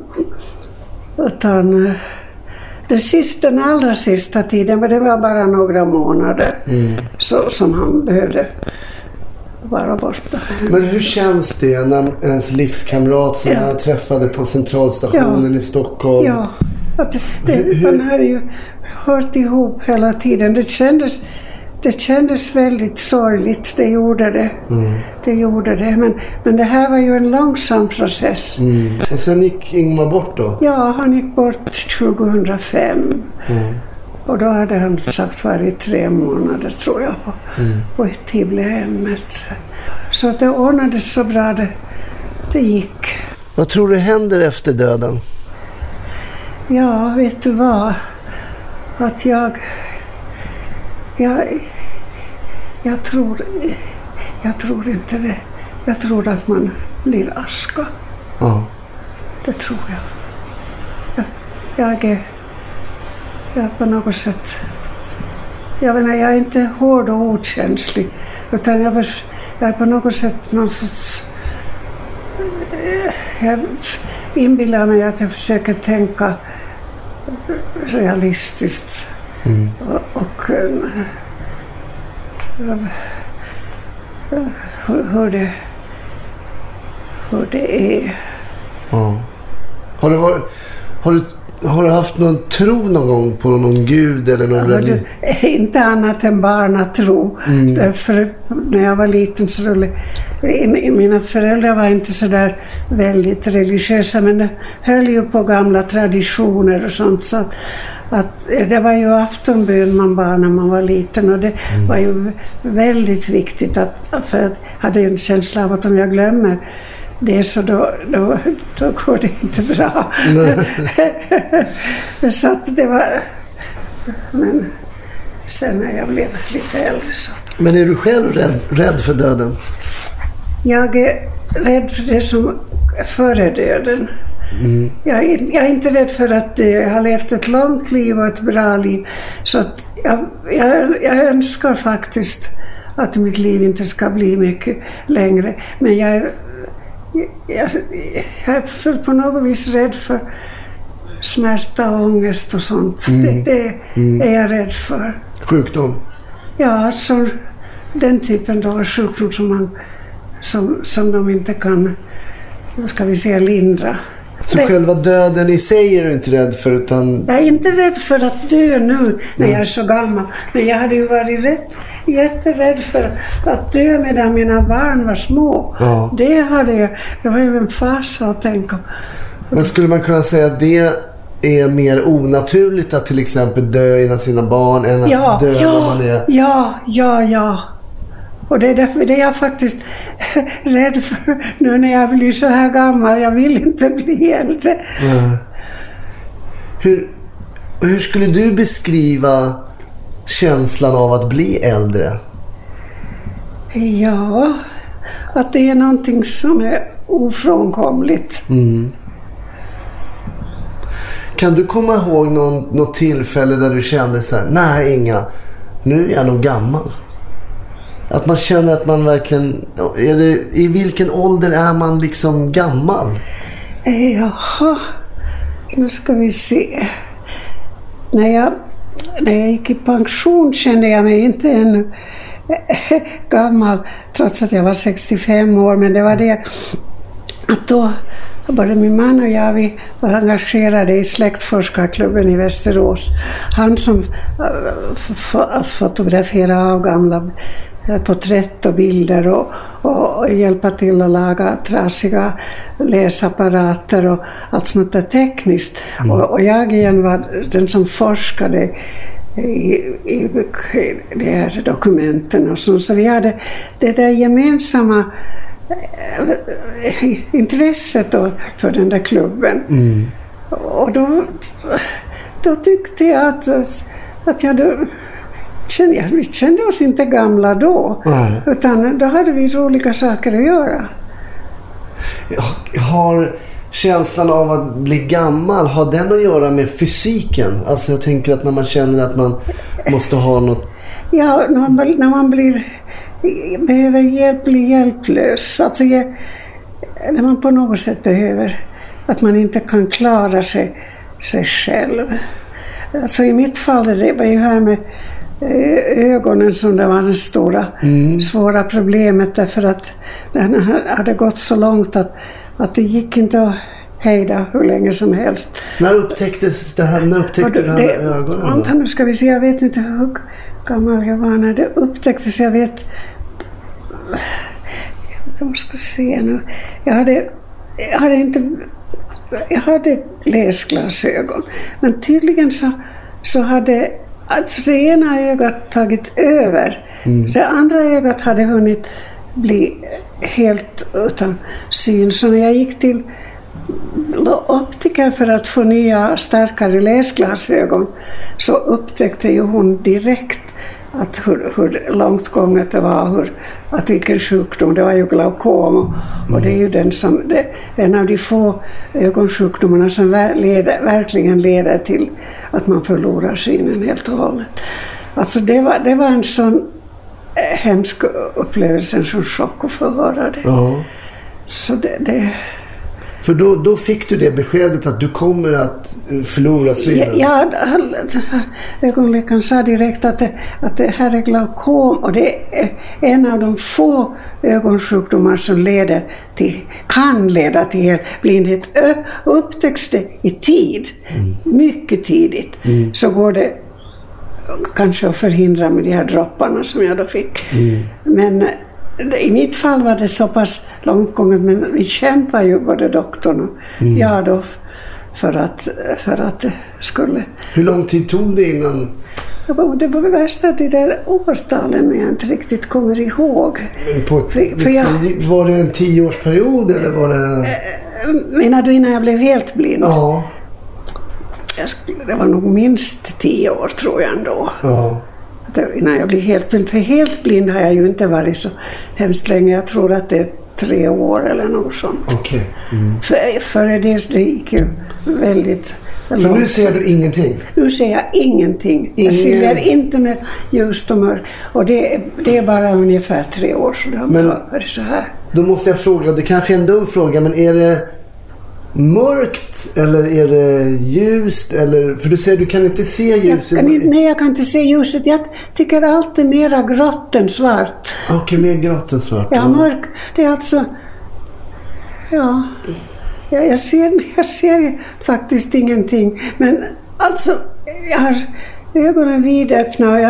den allra sista tiden, men det var bara några månader som han behövde vara borta. Men hur känns det när ens livskamrat som jag träffade på centralstationen i Stockholm? Ja, man har ju hört ihop hela tiden. Det kändes väldigt sorgligt, det gjorde det. Det gjorde det, men det här var ju en långsam process. Och sen gick Ingmar bort då? Ja, han gick bort 2005. Och då hade han sagt varit 3 månader tror jag på ett Tiblehemmet. Så att det ordnades så bra det gick. Vad tror du händer efter döden? Ja, vet du vad? Att jag tror... Jag tror inte det. Jag tror att man blir aska. Ja. Det tror jag. Jag är på något sätt... Jag är inte hård och okänslig. Utan jag är på något sätt någon sorts... Jag inbillar mig att jag försöker tänka realistiskt. Och hur det är. Ja. Har du haft någon tro någon gång på någon gud eller någon religion? Inte annat än barnatro. Därför när jag var liten så mina föräldrar var inte så där väldigt religiösa, men de höll ju på gamla traditioner och sånt, så att det var ju aftonbön man bad när man var liten, och det var ju väldigt viktigt för jag hade en känsla av att om jag glömmer det så då går det inte bra. Så att det var... Men sen när jag blev lite äldre så... Men är du själv rädd för döden? Jag är rädd för det som före döden. Jag är inte rädd för att jag har levt ett långt liv och ett bra liv. Så att jag önskar faktiskt att mitt liv inte ska bli mycket längre. Men jag är på något vis rädd för smärta och ångest och sånt. Det är jag rädd för. Sjukdom? Ja, alltså den typen av sjukdom som de inte kan, ska vi säga, lindra. Så själva döden i sig är du inte rädd för, utan... Jag är inte rädd för att dö nu när jag är så gammal. Men jag hade ju varit jätterädd för att dö medan mina barn var små. Ja. Det var ju en fasa att tänka. Men skulle man kunna säga att det är mer onaturligt att till exempel dö innan sina barn än att dö när man är... Ja. Och det är därför det är jag faktiskt rädd för nu när jag blir så här gammal. Jag vill inte bli äldre. Hur skulle du beskriva känslan av att bli äldre? Ja, att det är någonting som är ofrånkomligt. Kan du komma ihåg något tillfälle där du kände så här: nej Inga, nu är jag nog gammal? Att man känner att man verkligen... I vilken ålder är man liksom gammal? Jaha, nu ska vi se. När jag gick i pension kände jag mig inte ännu gammal, trots att jag var 65 år. Men det var det att då både min man och jag, vi var engagerade i släktforskarklubben i Västerås. Han som fotograferade av gamla porträtt och bilder och hjälpa till att laga trasiga läsapparater och allt sånt där tekniskt. Och jag igen var den som forskade i de här dokumenten och så vi hade det där gemensamma intresset för den där klubben. Och då tyckte jag att vi kände oss inte gamla då. Utan då hade vi roliga saker att göra. Har känslan av att bli gammal, har den att göra med fysiken? Alltså jag tänker att när man känner att man måste ha något... Ja, när man behöver hjälp, blir hjälplös. Alltså när man på något sätt behöver att man inte kan klara sig själv. Alltså i mitt fall det var ju här med ögonen som det var det stora svåra problemet, därför att den hade gått så långt att det gick inte att hejda hur länge som helst. När upptäcktes det här? När upptäckte du det här ögonen? Nu ska vi se, jag vet inte hur gammal jag var när det upptäcktes. Jag ska se nu. Jag hade läsglasögon, men tydligen så hade det ena ögat tagit över. Så andra ögat hade hunnit bli helt utan syn. Så när jag gick till optiker för att få nya starkare läsglasögon så upptäckte ju hon direkt att hur långt gånget det var, att vilken sjukdom, det var ju glaukom och det är ju en av de få ögonsjukdomarna som verkligen leder till att man förlorar synen helt och hållet. Alltså det var en sån hemsk upplevelse, en sån chock att få höra det. Ja. Så det... För då fick du det beskedet att du kommer att förlora synen? Ja, ögonläkaren sa direkt att det här är glaukom och det är en av de få ögonsjukdomar som kan leda till blindhet. Upptäcks det i tid, mycket tidigt, så går det kanske att förhindra med de här dropparna som jag då fick. Men i mitt fall var det så pass långt gånget, men vi kämpar ju både doktorn och jag då för att det skulle... Hur lång tid tog det innan? Det var värsta de där årtalen jag inte riktigt kommer ihåg. Var det en 10-årsperiod eller var det... Menar du innan jag blev helt blind? Ja. Det var nog minst 10 år tror jag ändå. Ja. Innan jag blev helt blind. För helt blind har jag ju inte varit så hemskt länge. Jag tror att det är 3 år eller något sånt. Okej. För det gick ju väldigt... För nu ser du ingenting? Nu ser jag ingenting. Jag ser inte med ljus och mörk. Och det är bara ungefär 3 år så det har varit så här. Då måste jag fråga, det kanske är en dum fråga, men är det mörkt eller är det ljust? Eller, för du säger du kan inte se ljuset. Nej, jag kan inte se ljuset. Jag tycker allt är mera grått än svart. Okej, mer grått än svart. Ja, mörk. Det är alltså... Ja... Jag ser faktiskt ingenting. Men alltså, jag har ögonen vidöppna och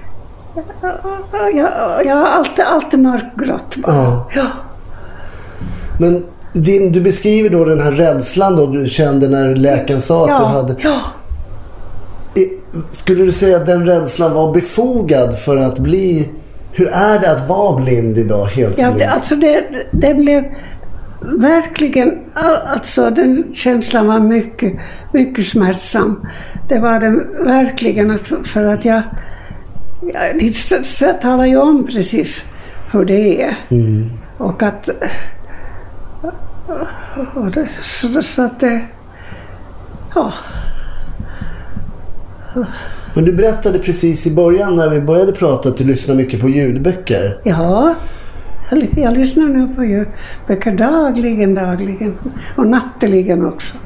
jag har alltid mörkgrått. Ja. Men du beskriver då den här rädslan då du kände när läkaren sa att du hade... Ja. Skulle du säga att den rädslan var befogad för att bli... Hur är det att vara blind idag helt blind? Ja, alltså det blev... Verkligen, alltså den känslan var mycket, mycket smärtsam. Det var den verkligen för att jag talar ju om precis hur det är. Och att så att det, ja. Men du berättade precis i början när vi började prata att du lyssnar mycket på ljudböcker. Ja. Jag lyssnar nu på ljudböcker dagligen och natteligen också.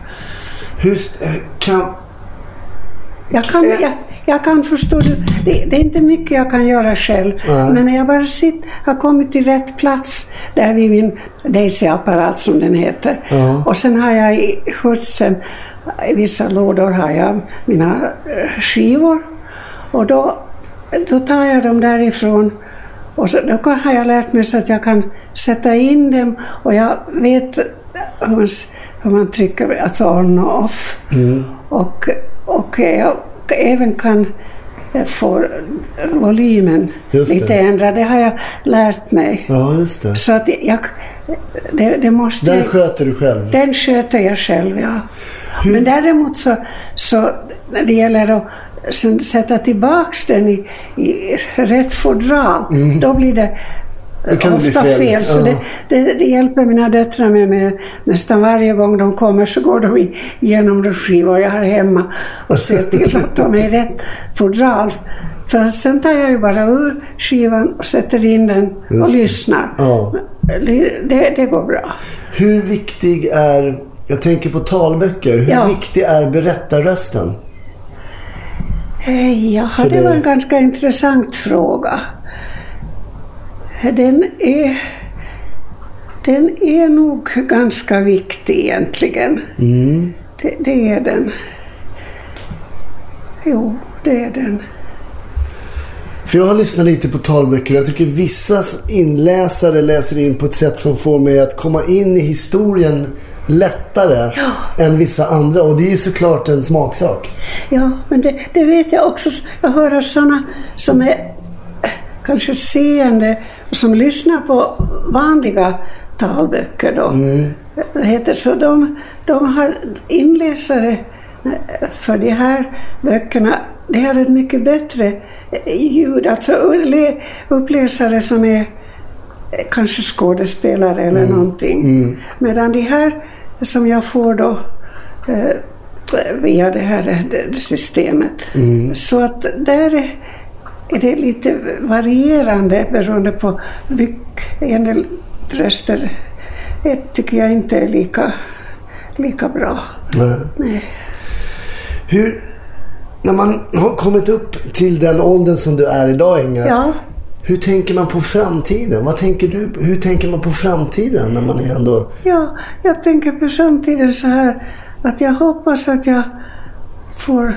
Jag kan förstå det är inte mycket jag kan göra själv. Men när jag bara har kommit till rätt plats där vid min Daisy-apparat som den heter. Och sen har jag i skjutsen i vissa lådor har jag mina skivor och då tar jag dem därifrån. Och så, då har jag lärt mig så att jag kan sätta in dem och jag vet hur man trycker alltså on och off. Och jag även kan få volymen lite ändra. Det har jag lärt mig. Ja, just det. Så att det måste... Den sköter du själv? Den sköter jag själv, ja. Men däremot så när det gäller att sätta tillbaks den i rätt fodral, då blir det ofta fel. Så det hjälper mina döttrar med nästan varje gång de kommer så går de igenom de skivor jag har hemma och ser till att de är i rätt fodral. För sen tar jag ju bara ur skivan och sätter in den och lyssnar. Det går bra. Hur viktig är, jag tänker på talböcker, hur viktig är berättarrösten? Det var en ganska intressant fråga. Den är nog ganska viktig egentligen. Det är den. Jo, det är den. För jag har lyssnat lite på talböcker och jag tycker vissa inläsare läser in på ett sätt som får mig att komma in i historien lättare än vissa andra. Och det är ju såklart en smaksak. Ja, men det vet jag också. Jag hör sådana som är kanske seende och som lyssnar på vanliga talböcker då. Det heter så de har inläsare för de här böckerna det har ett mycket bättre ljud. Alltså uppläsare som är kanske skådespelare eller någonting. Medan de här som jag får då via det här systemet. Så att där är det lite varierande beroende på en del röster tycker jag inte är lika bra. Nej. När man har kommit upp till den åldern som du är idag, Inga, hur tänker man på framtiden? Vad tänker du? Hur tänker man på framtiden när man är ändå... Ja, jag tänker på framtiden så här att jag hoppas att jag får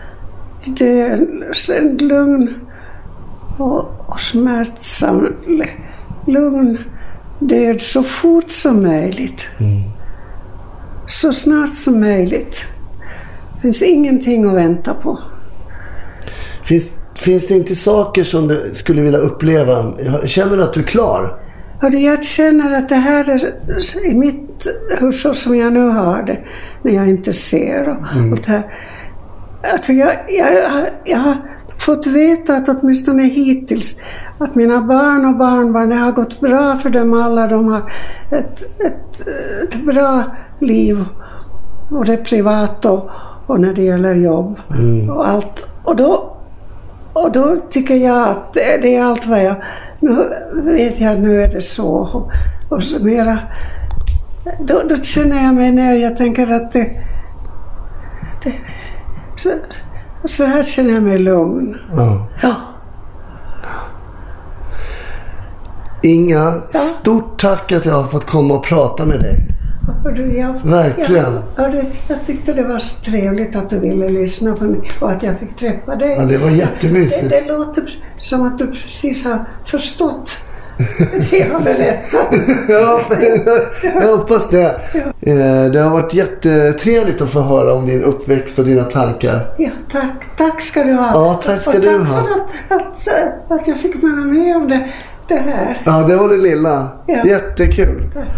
en lugn och smärtsam lugn död så fort som möjligt. Så snart som möjligt. Det finns ingenting att vänta på. Finns det inte saker som du skulle vilja uppleva? Känner du att du är klar? Jag känner att det här är i mitt hus så som jag nu har det. När jag inte ser. Och det här. Alltså jag har fått veta att åtminstone hittills att mina barn och barnbarn, det har gått bra för dem alla. De har ett bra liv. Både privat och när det gäller jobb. Och allt. Och då tycker jag att det är allt vad jag... Nu vet jag att nu är det så. Och så mera... Då känner jag mig när jag tänker att så här känner jag mig lugn. Ja. Inga, stort tack att jag har fått komma och prata med dig. Verkligen. Jag tyckte det var så trevligt att du ville lyssna på mig och att jag fick träffa dig. Ja, det var jättemysigt. Det låter som att du precis har förstått det jag berättat. Ja, jag hoppas det. Det har varit jättetrevligt att få höra om din uppväxt och dina tankar. Ja, tack. Tack ska du ha. Ja, tack ska du ha. För att jag fick vara med om det här. Ja, det var det lilla. Ja. Jättekul. Tack.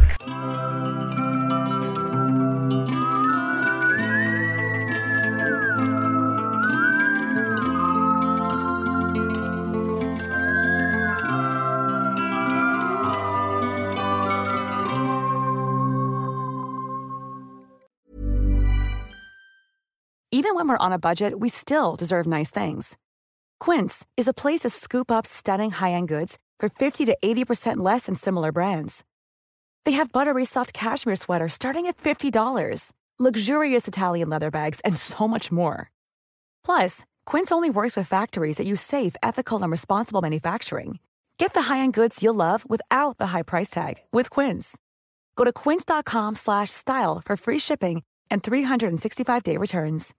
Even when we're on a budget, we still deserve nice things. Quince is a place to scoop up stunning high-end goods for 50 to 80% less than similar brands. They have buttery soft cashmere sweaters starting at $50, luxurious Italian leather bags, and so much more. Plus, Quince only works with factories that use safe, ethical, and responsible manufacturing. Get the high-end goods you'll love without the high price tag with Quince. Go to quince.com/style for free shipping and 365-day returns.